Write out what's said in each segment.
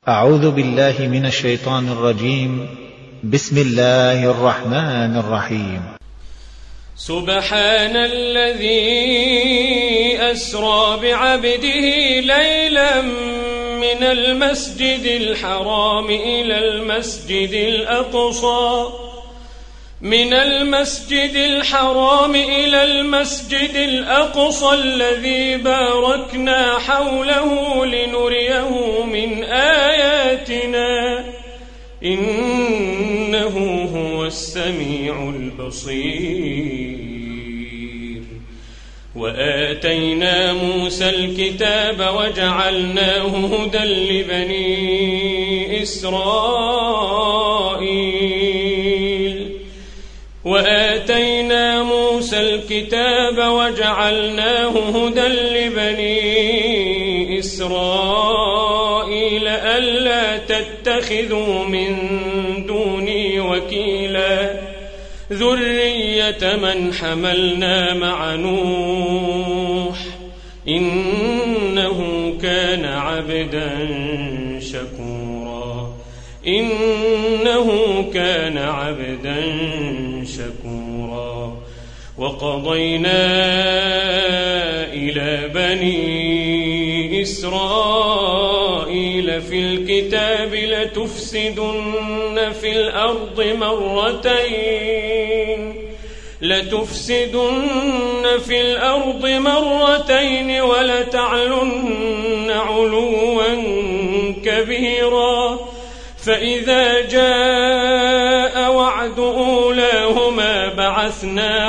أعوذ بالله من الشيطان الرجيم. بسم الله الرحمن الرحيم. سبحان الذي أسرى بعبده ليلا من المسجد الحرام إلى المسجد الأقصى الذي باركنا حوله لنريه من آياتنا إنه هو السميع البصير. وآتينا موسى الكتاب وجعلناه هدى لبني إسرائيل ألا تتخذوا من دوني وكيلا ذرية من حملنا مع نوح إنه كان عبدا شكورا. وقضينا إلى بني إسرائيل في الكتاب لتفسدن في الأرض مرتين ولتعلن علوا كبيرا. فإذا جاء وعد أولاهما بعثنا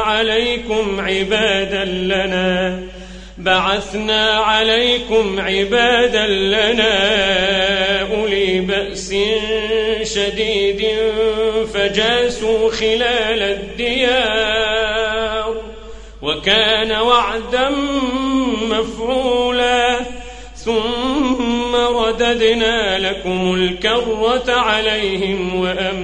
عليكم عبادا لنا أولي بأس شديد فجاسوا خلال الديار وكان وعدا مفعولا. ثم رددنا لكم الكرة عليهم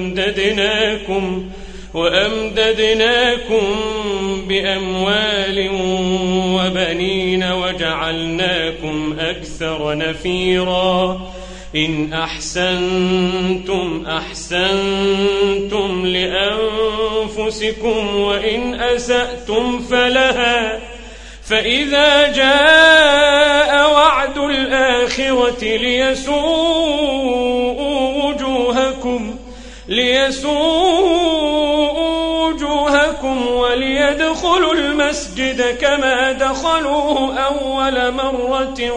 وأمددناكم بأموال وبنين وجعلناكم أكثر نفيرا. إن أحسنتم أحسنتم لأنفسكم وإن أسأتم فلها. فإذا جاء وعد الآخرة ليسوءوا وجوهكم وليدخلوا المسجد كما دخلوه أول مرة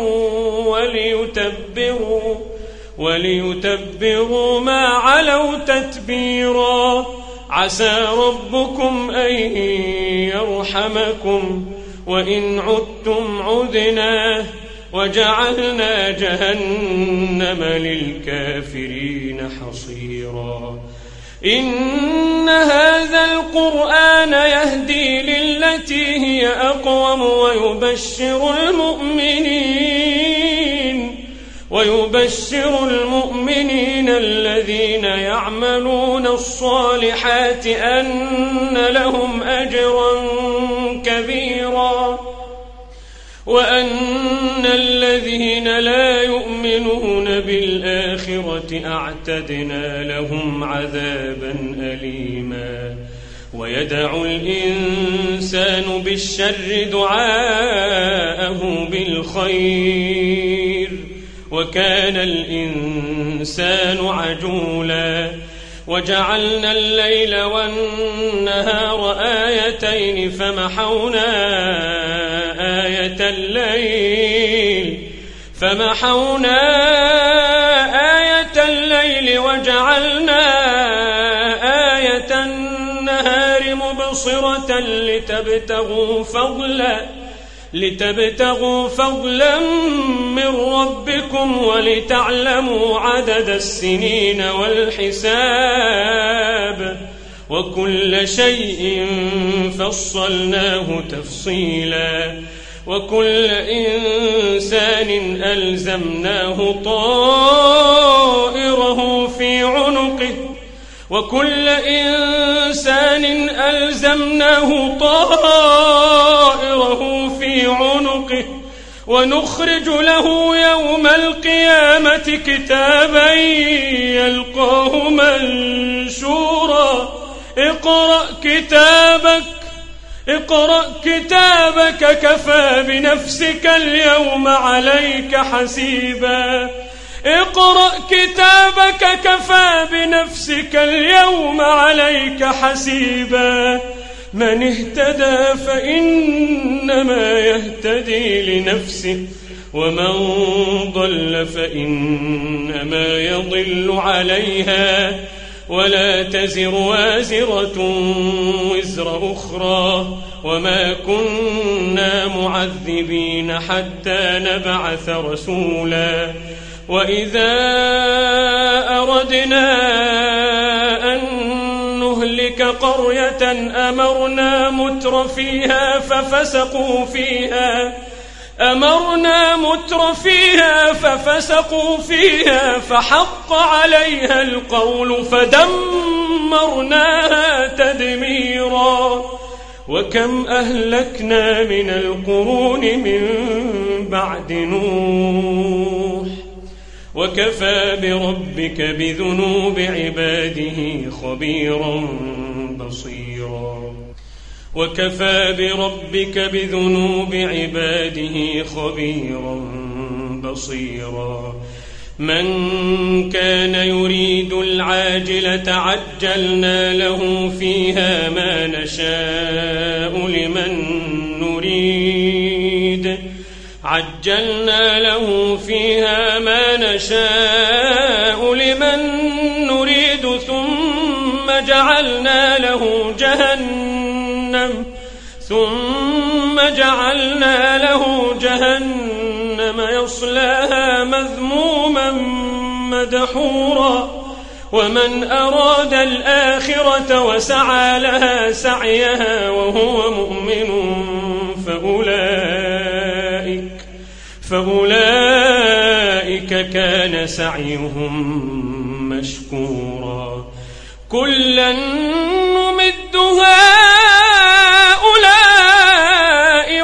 وليتبروا ما علوا تتبيرا. عسى ربكم أن يرحمكم وإن عدتم عدنا وجعلنا جهنم للكافرين حصيرا. إن هذا القرآن يهدي للتي هي أقوم ويبشر المؤمنين الذين يعملون الصالحات أن لهم أجرا كبيرا وأن الذين لا يؤمنون بالآخرة أعتدنا لهم عذابا أليما. ويدعو الإنسان بالشر دعاءه بالخير وكان الإنسان عجولا. وجعلنا الليل والنهار آيتين فمحونا آية الليل وجعلنا آية النهار مبصرة لتبتغوا فضلا من ربكم ولتعلموا عدد السنين والحساب وكل شيء فصلناه تفصيلا. وكل إنسان ألزمناه طائره في عنقه ونخرج له يوم القيامة كتابا يلقاه منشورا اقرأ كتابك كفى بنفسك اليوم عليك حسيبا اقرأ كتابك كفى بنفسك اليوم عليك حسيبا من اهتدى فإنما يهتدي لنفسه ومن ضل فإنما يضل عليها ولا تزر وازرة وزر أخرى وما كنا معذبين حتى نبعث رسولا وإذا أردنا أن نهلك قرية أمرنا متر ففسقوا فيها فحق عليها القول فدمرناها تدميرا وكم أهلكنا من القرون من بعد نوح وكفى بربك بذنوب عباده خبيرا بصيرا من كان يريد العاجلة عجلنا له فيها ما نشاء لمن نريد ثم جعلنا له جهنم يصلاها مذموما مدحورا ومن أراد الآخرة وسعى لها سعيها وهو مؤمن فأولئك كان سعيهم مشكورا كلا نمد هؤلاء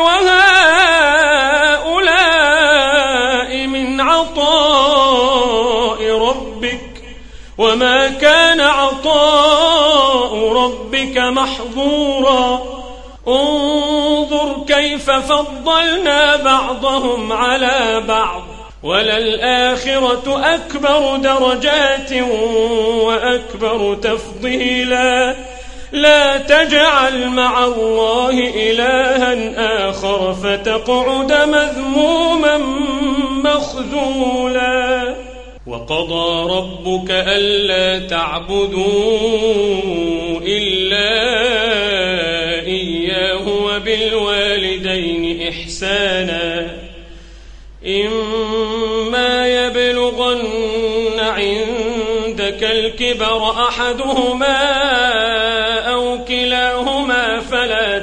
وهؤلاء من عطاء ربك وما كان عطاء ربك محظورا انظر كيف فضلنا بعضهم على بعض وللآخرة أكبر درجات وأكبر تفضيلا لا تجعل مع الله إلها آخر فتقعد مذموما مخذولا وقضى ربك ألا تعبدوا إلا إياه وبالوالدين إحسانا إما يبلغن عندك الكبر أحدهما أو كلاهما فلا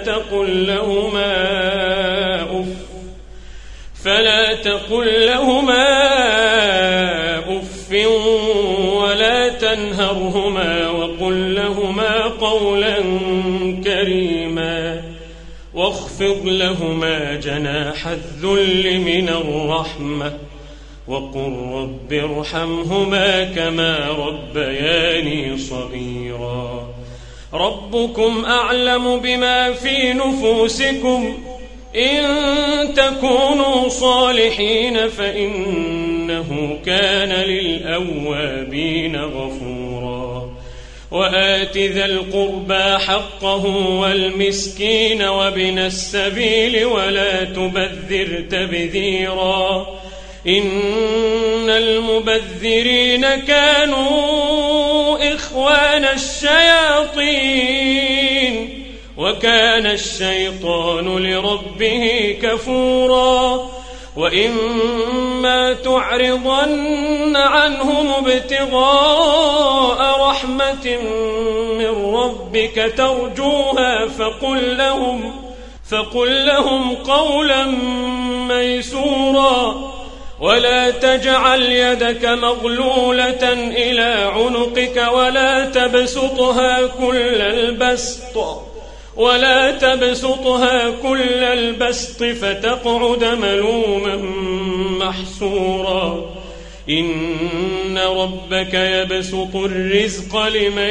تقل لهما أف ولا تنهرهما وقل لهما قولا كريما واخفض لهما جناح الذل من الرحمة وقل رب ارحمهما كما ربياني صغيرا ربكم أعلم بما في نفوسكم إن تكونوا صالحين فإنه كان للأوابين غفورا وآت ذا القربى حقه والمسكين وابن السبيل ولا تبذر تبذيرا إن المبذرين كانوا إخوان الشياطين وكان الشيطان لربه كفورا وإما تعرضن عنهم ابتغاء رحمة من ربك ترجوها فقل لهم قولا ميسورا ولا تجعل يدك مغلولة إلى عنقك ولا تبسطها كل البسط ولا تبسطها كل البسط فتقعد ملوما محسورا إن ربك يبسط الرزق لمن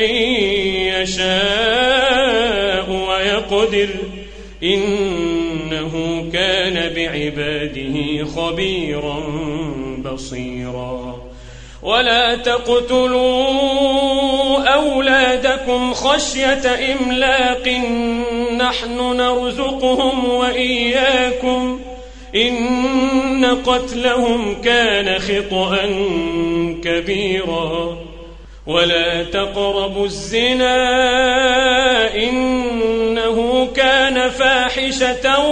يشاء ويقدر إنه كان بعباده خبيرا بصيرا ولا تقتلوا أولادكم خشية إملاق نحن نرزقهم وإياكم إن قتلهم كان خطأ كبيرا ولا تقربوا الزنا إنه كان فاحشة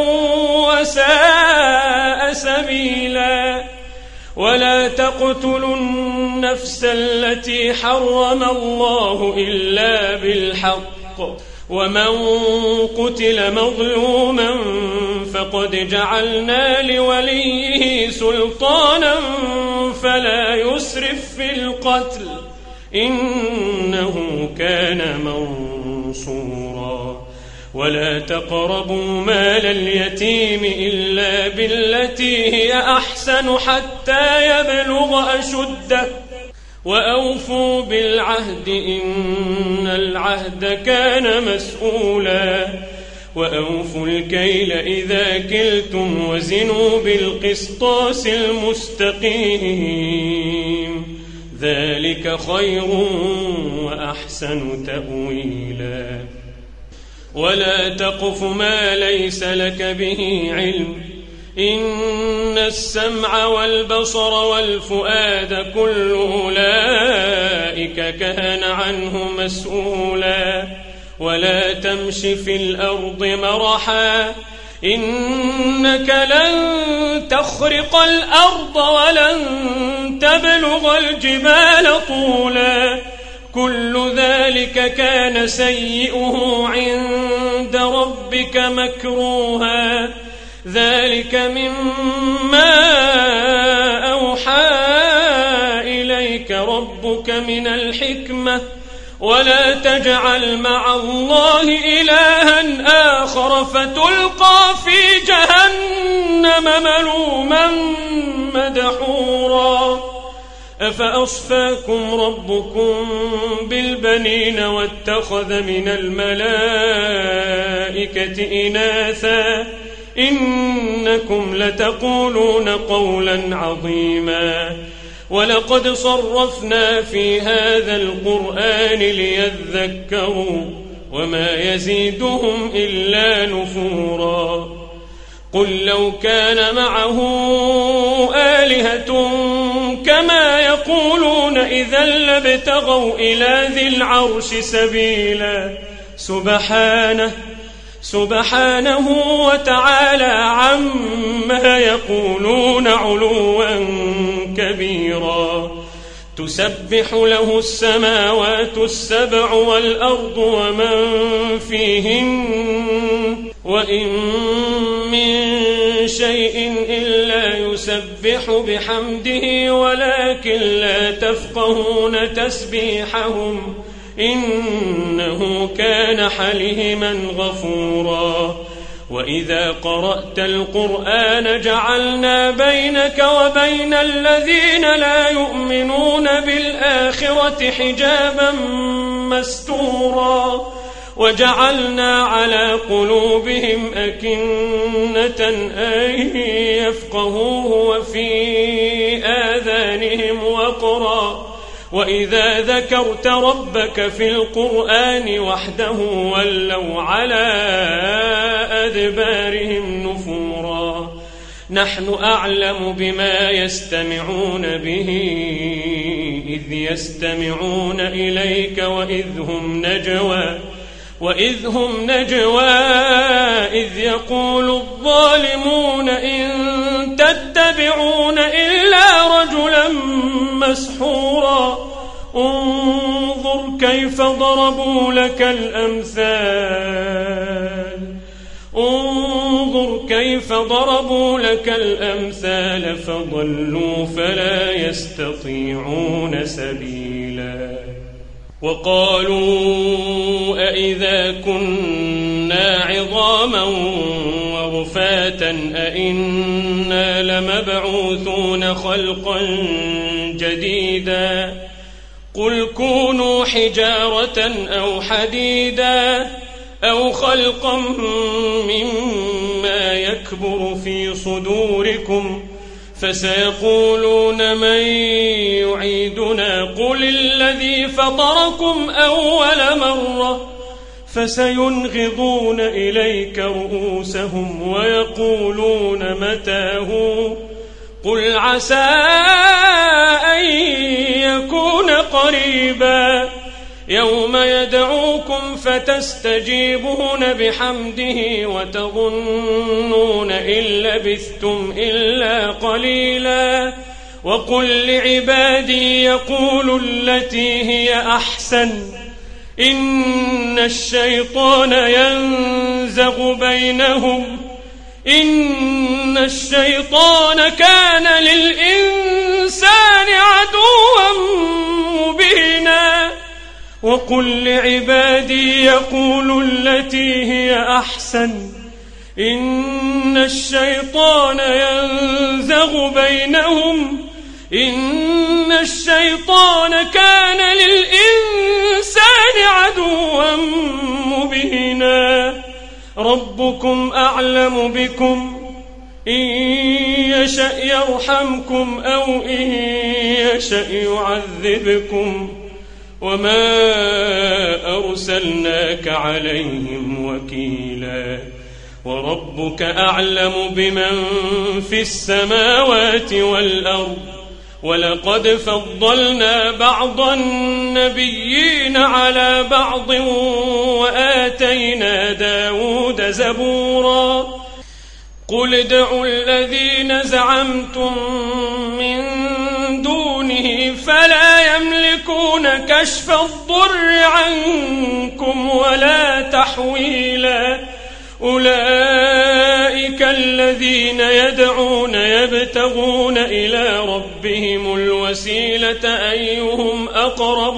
وساء سبيلا ولا تقتلوا النفس التي حرم الله إلا بالحق ومن قتل مظلوما فقد جعلنا لوليه سلطانا فلا يسرف في القتل إنه كان منصورا ولا تقربوا مال اليتيم إلا بالتي هي أحسن حتى يبلغ أشده وأوفوا بالعهد إن العهد كان مسؤولا وأوفوا الكيل إذا كلتم وزنوا بالقسطاس المستقيم ذلك خير وأحسن تأويلا ولا تقف ما ليس لك به علم إن السمع والبصر والفؤاد كل أولئك كان عنه مسؤولا ولا تمش في الأرض مرحا إنك لن تخرق الأرض ولن تبلغ الجبال طولا كل ذلك كان سيئه عند ربك مكروها ذلك مما أوحى إليك ربك من الحكمة ولا تجعل مع الله إلها آخر فتلقى في جهنم ملوما مدحورا أفأصفاكم ربكم بالبنين واتخذ من الملائكة إناثا إنكم لتقولون قولا عظيما ولقد صرفنا في هذا القرآن ليذكروا وما يزيدهم إلا نفورا قل لو كان معه آلهة كما يقولون إذا لابتغوا إلى ذي العرش سبيلا سبحانه وتعالى عما يقولون علوا كبيرا تسبح له السماوات السبع والأرض ومن فيهن وإن من شيء إلا يسبح بحمده ولكن لا تفقهون تسبيحهم إنه كان حليما غفورا وإذا قرأت القرآن جعلنا بينك وبين الذين لا يؤمنون بالآخرة حجابا مستورا وجعلنا على قلوبهم أكنة أن يفقهوه وفي آذانهم وقرا وإذا ذكرت ربك في القرآن وحده ولوا على أدبارهم نفورا نحن أعلم بما يستمعون به إذ يستمعون إليك وإذ هم نجوى إذ يقول الظالمون إن تتبعون إلا رجلا مسحورا انظر كيف ضربوا لك الأمثال فضلوا فلا يستطيعون سبيلا وقالوا أئذا كنا عظاما ورفاتا أئنا لمبعوثون خلقا جديدا قل كونوا حجارة أو حديدا أو خلقا مما يكبر في صدوركم فسيقولون من يعيدنا قل الذي فطركم أول مرة فسينغضون إليك رؤوسهم ويقولون متاه قل عسى أن يكون قريبا يوم يدعوكم فتستجيبون بحمده وتظنون إن لبثتم إلا قليلا وقل لعبادي يقولوا التي هي أحسن إن الشيطان كان للإنسان عدوا مبينا وقل لعبادي يقولوا التي هي أحسن إن الشيطان كان للإنسان عدوا مبينا ربكم أعلم بكم إن يشأ يرحمكم أو إن يشأ يعذبكم وما أرسلناك عليهم وكيلا وربك أعلم بمن في السماوات والأرض ولقد فضلنا بعض النبيين على بعض وآتينا داود زبورا قل ادعوا الذين زعمتم من دونه فلا يملكون كشف الضر عنكم ولا تحويلا أولئك الذين يدعون يبتغون إلى ربهم الوسيلة أيهم أقرب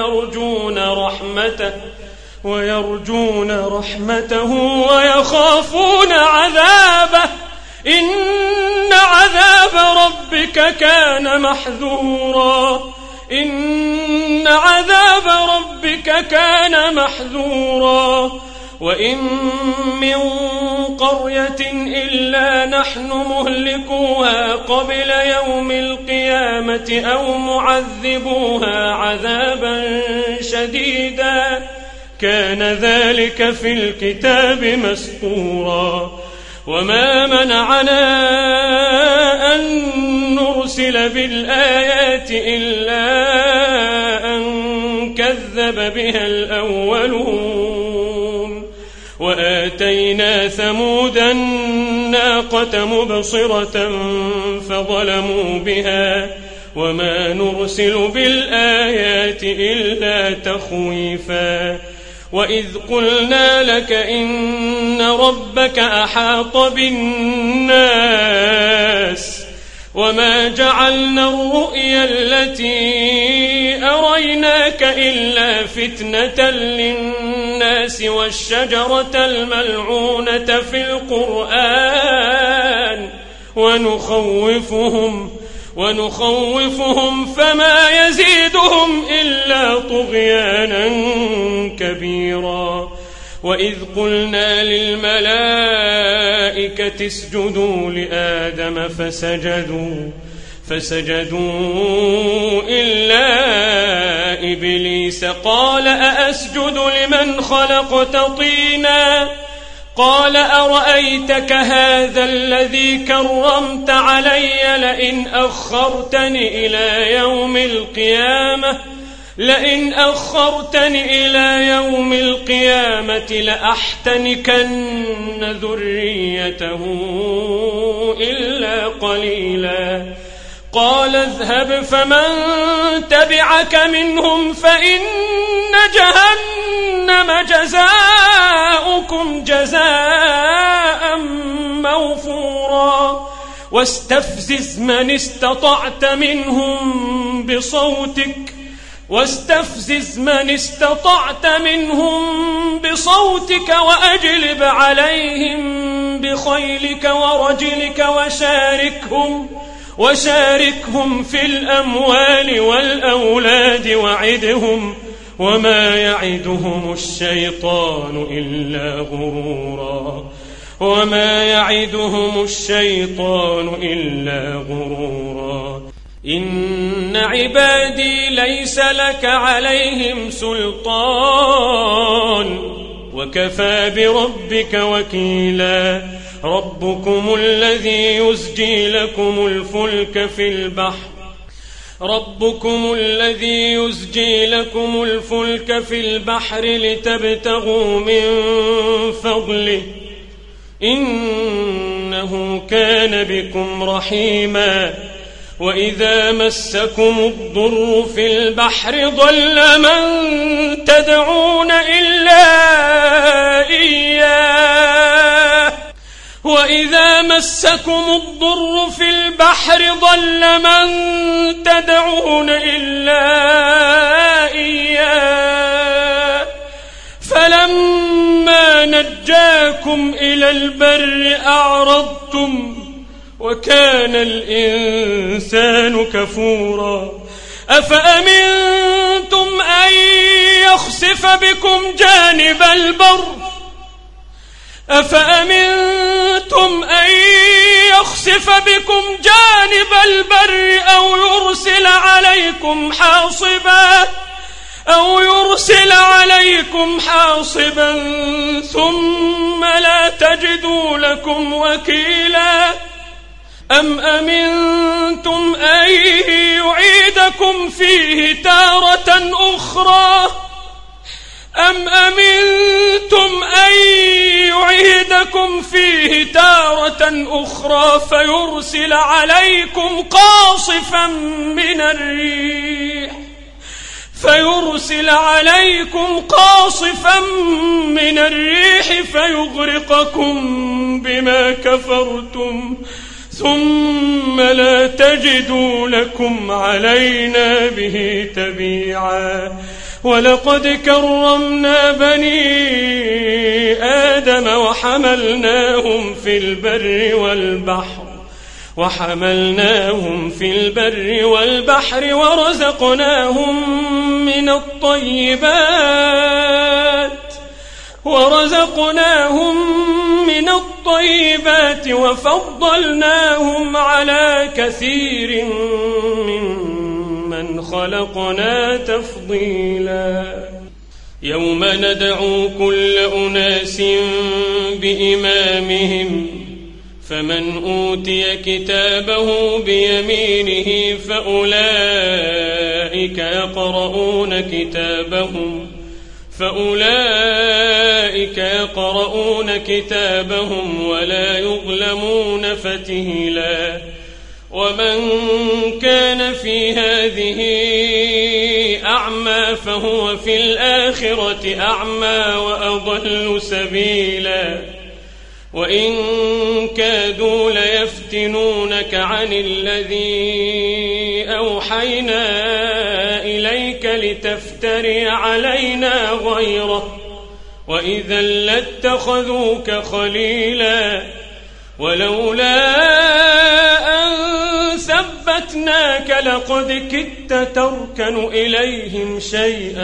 ويرجون رحمته ويخافون عذابه إن عذاب ربك كان محذورا وإن من قرية إلا نحن مهلكوها قبل يوم القيامة أو معذبوها عذابا شديدا كان ذلك في الكتاب مسطورا وما منعنا أن نرسل بالآيات إلا أن كذب بها الأولون وآتينا ثمود الناقة مبصرة فظلموا بها وما نرسل بالآيات إلا تخويفا وإذ قلنا لك إن ربك أحاط بالناس وما جعلنا الرؤيا التي أريناك إلا فتنة للناس والشجرة الملعونة في القرآن ونخوفهم فما يزيدهم إلا طغيانا كبيرا وإذ قلنا للملائكة اسجدوا لآدم فسجدوا إلا إبليس قال أأسجد لمن خلقت طينا قال أرأيتك هذا الذي كرمت علي لئن أخرتني إلى يوم القيامة لأحتنكن ذريته إلا قليلا قال اذهب فمن تبعك منهم فإن جهنم جزاؤكم جزاء موفورا واستفزز من استطعت منهم بصوتك واستفزز من استطعت منهم بصوتك وأجلب عليهم بخيلك ورجلك وشاركهم في الأموال والأولاد وعدهم وما يعدهم الشيطان إلا غرورا إن عبادي ليس لك عليهم سلطان وكفى بربك وكيلا ربكم الذي يزجي لكم الفلك في البحر لتبتغوا من فضله إنه كان بكم رحيما وإذا مسكم الضر في البحر ضل من تدعون إلا إياه فلما نجاكم إلى البر أعرضتم وكان الإنسان كفورا أفأمنتم أن يخسف بكم جانب البر أو يرسل عليكم حاصبا ثم لا تجدوا لكم وكيلا أم أمنتم أن يعيدكم فيه تارة أخرى فيرسل عليكم قاصفا من الريح فيغرقكم بما كفرتم ثم لا تجدوا لكم علينا به تبيعا ولقد كرمنا بني آدم وحملناهم في البر والبحر ورزقناهم من الطيبات وفضلناهم على كثير ممن خلقنا تفضيلا يوم ندعو كل أناس بإمامهم فمن أوتي كتابه بيمينه فأولئك يقرؤون كتابهم ولا يظلمون فتيلا ومن كان في هذه أعمى فهو في الآخرة أعمى وأضل سبيلا وإن كادوا ليفتنونك عن الذي أوحينا إليك لتفتري علينا غيره وإذا لاتخذوك خليلا ولولا أن ثبتناك لقد كدت تركن إليهم شيئا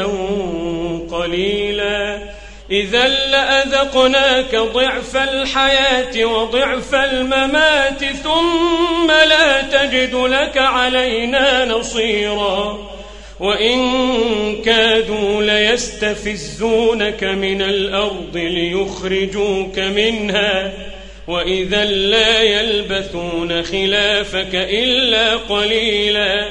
قليلا إذا لأذقناك ضعف الحياة وضعف الممات ثم لا تجد لك علينا نصيرا وإن كادوا ليستفزونك من الأرض ليخرجوك منها وإذا لا يلبثون خلافك إلا قليلا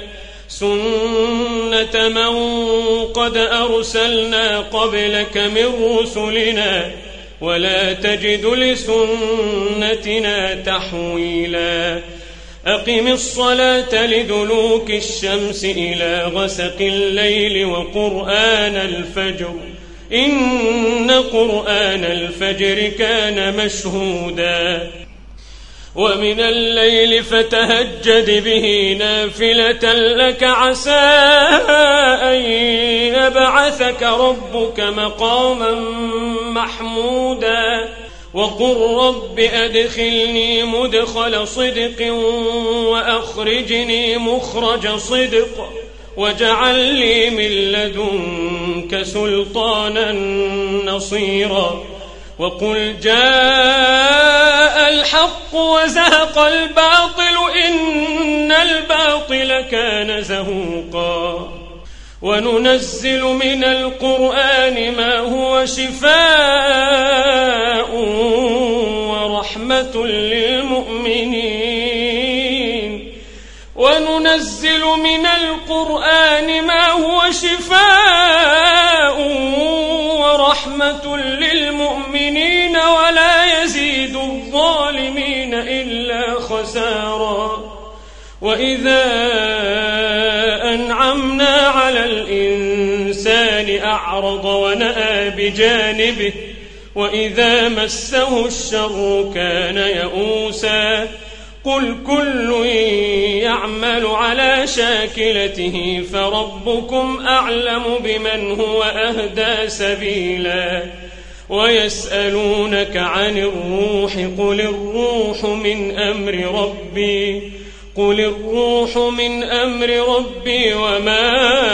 سنة من قد أرسلنا قبلك من رسلنا ولا تجد لسنتنا تحويلا أقم الصلاة لدلوك الشمس إلى غسق الليل وقرآن الفجر إن قرآن الفجر كان مشهودا ومن الليل فتهجد به نافلة لك عسى أن بعثك ربك مقاما محمودا وقل رب أدخلني مدخل صدق وأخرجني مخرج صدق واجعل لي من لدنك سلطانا نصيرا وقل جاء الحق وزهق الباطل إن الباطل كان زهوقا وننزل من القرآن ما هو شفاء ورحمة للمؤمنين وننزل من القرآن ما هو شفاء ورحمة للمؤمنين ولا يزيد الظالمين إلا خسارا وإذا أنعمنا على الإنسان أعرض ونأى بجانبه وإذا مسه الشر كان يئوسا قل كل يعمل على شاكلته فربكم أعلم بمن هو أهدى سبيلا ويسألونك عن الروح قل الروح من أمر ربي وما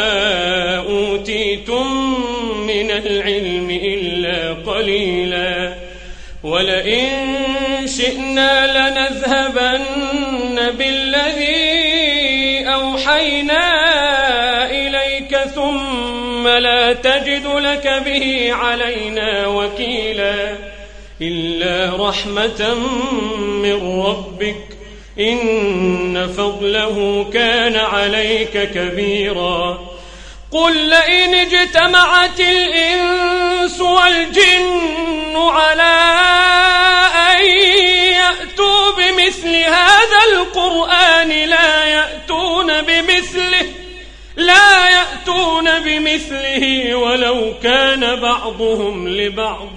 أوتيتم من العلم إلا قليلا ولئن شئنا لنذهبن بالذي أوحينا إليك ثم لا تجد لك به علينا وكيلا إلا رحمة من ربك إن فضله كان عليك كبيرا قل لئن اجتمعت الإنس والجن على أن يأتوا بمثل هذا القرآن لا يأتون بمثله ولو كان بعضهم لبعض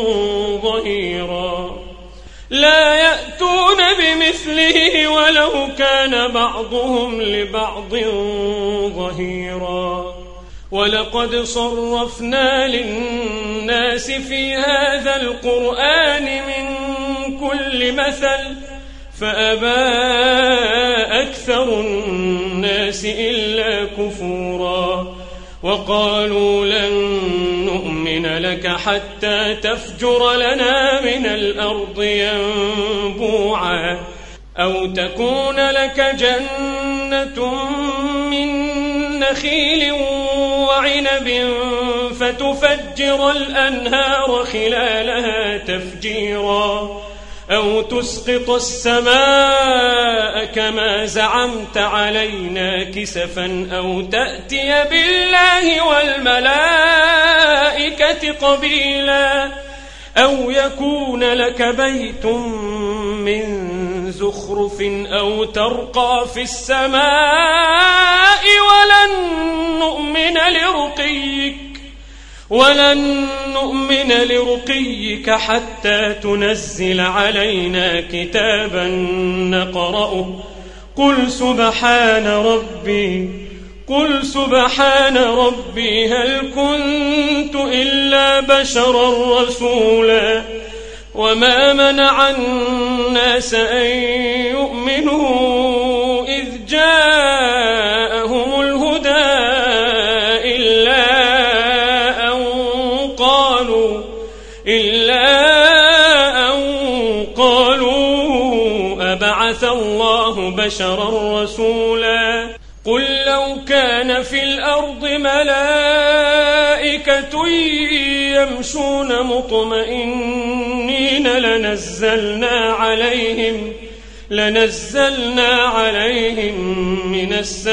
ظهيرا لا يأتون بمثله ولو كان بعضهم لبعض ظهيرا ولقد صرفنا للناس في هذا القرآن من كل مثل فأبى أكثر الناس إلا كفورا وقالوا لن نؤمن لك حتى تفجر لنا من الأرض ينبوعا أو تكون لك جنة من نخيل وعنب فتفجر الأنهار خلالها تفجيرا أو تسقط السماء كما زعمت علينا كسفا أو تأتي بالله والملائكة قبيلا أو يكون لك بيت من زخرف أو ترقى في السماء ولن نؤمن لرقيك حتى تنزل علينا كتابا نقرأه قل سبحان ربي هل كنت إلا بشرا رسولا وما منع الناس أن يؤمنوا إذ جاءهم الهدى إلا أن قالوا أبعث الله بشرا رسولا قل لو كان في الأرض ملائكة يمشون مطمئنين لنزلنا عليهم من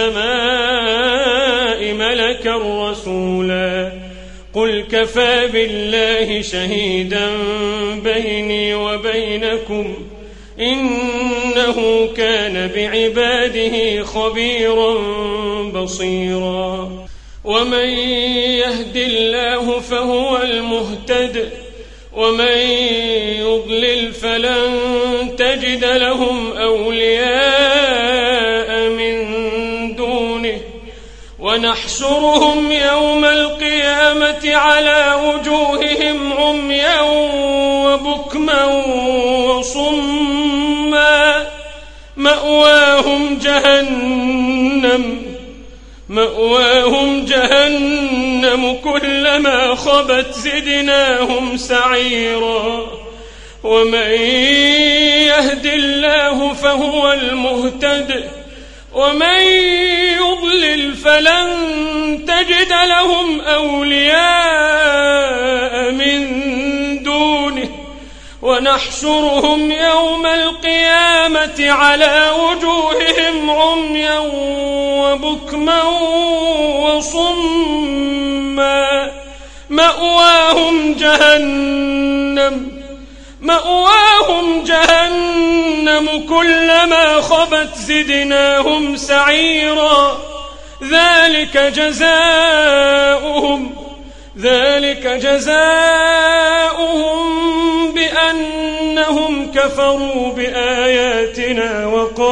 السماء ملكا رسولا قل كفى بالله شهيدا بيني وبينكم إنه كان بعباده خبيرا بصيرا ومن يهد الله فهو المهتد ومن يضلل فلن تجد لهم أولياء من دونه ونحشرهم يوم القيامة على وجوههم عميا وبكما وصما مأواهم جهنم كلما خبت زدناهم سعيرا ومن يهد الله فهو المهتد ومن يضلل فلن تجد لهم أولياء من دونه ونحشرهم يوم القيامة على وجوههم عميا وبكما وصما مأواهم جهنم كلما خبت زدناهم سعيرا ذلك جزاؤهم بأنهم كفروا بآياتنا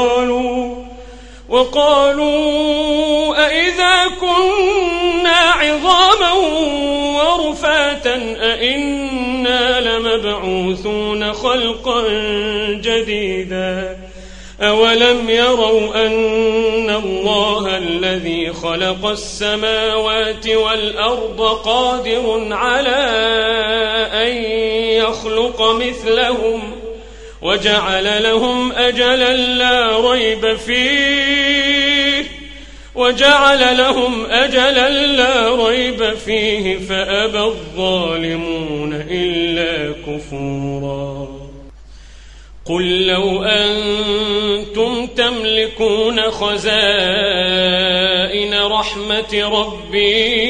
وقالوا أئذا كنا عظاما ورفاتا أئنا لمبعوثون خلقا جديدا أولم يروا أن الله الذي خلق السماوات والأرض قادر على أن يخلق مثلهم وجعل لهم أجلا لا ريب فيه فأبى الظالمون إلا كفورا قل لو أنتم تملكون خزائن رحمة ربي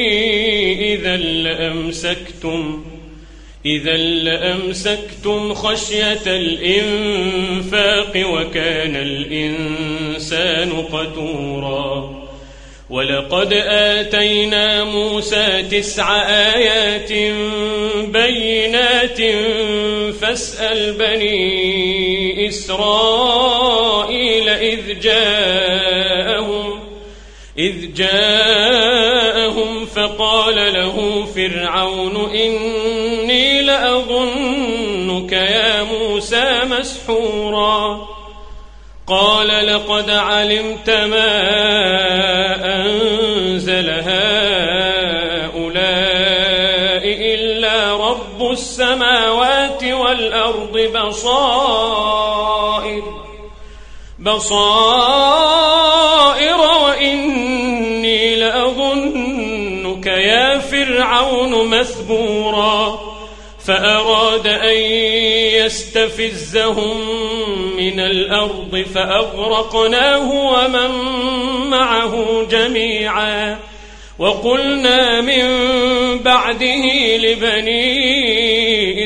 إذا لأمسكتم خشية الإنفاق وكان الإنسان قتورا ولقد آتينا موسى 9 آيات بينات فاسأل بني إسرائيل إذ جاءهم فقال له فرعون إني لأظنك يا موسى مسحورا قال لقد علمت ما أنزل هؤلاء إلا رب السماوات والأرض بصائر وإني لأظنك يا فرعون مثبورا فأراد أن يستفزهم من الأرض فأغرقناه ومن معه جميعا وقلنا من بعده لبني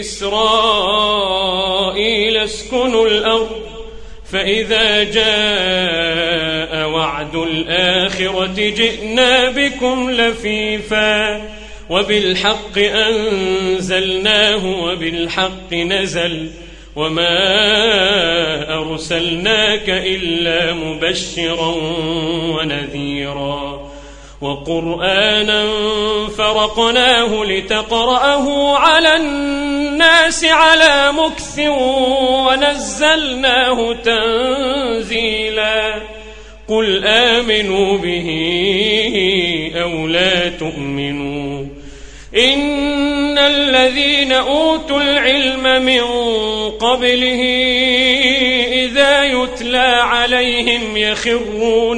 إسرائيل اسكنوا الأرض فإذا جاء وعد الآخرة جئنا بكم لفيفا وبالحق أنزلناه وبالحق نزل وما أرسلناك إلا مبشرا ونذيرا وقرآنا فرقناه لتقرأه على الناس على مكث ونزلناه تنزيلا قل آمنوا به أو لا تؤمنوا إن الذين أوتوا العلم من قبله إذا يتلى عليهم يخرون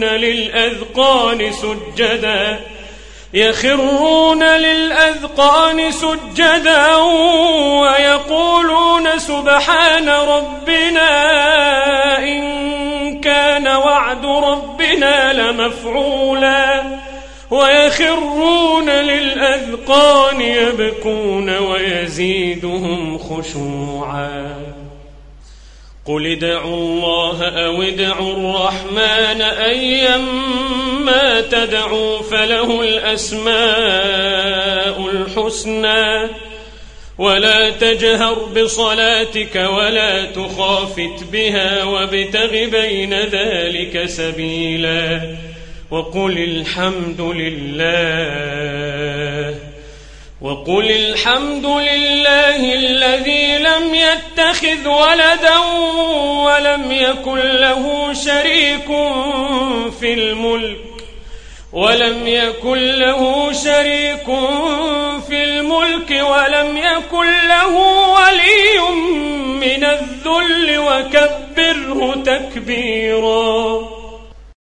للأذقان سجدا ويقولون سبحان ربنا إن كان وعد ربنا لمفعولا ويخرون للأذقان يبكون ويزيدهم خشوعا قل ادعوا الله أو ادعوا الرحمن أيما تدعوا فله الأسماء الحسنى ولا تجهر بصلاتك ولا تخافت بها وابتغ بين ذلك سبيلا وقل الحمد لله الذي لم يتخذ ولدا ولم يكن له شريك في الملك ولم يكن له ولي من الذل وكبره تكبيرا.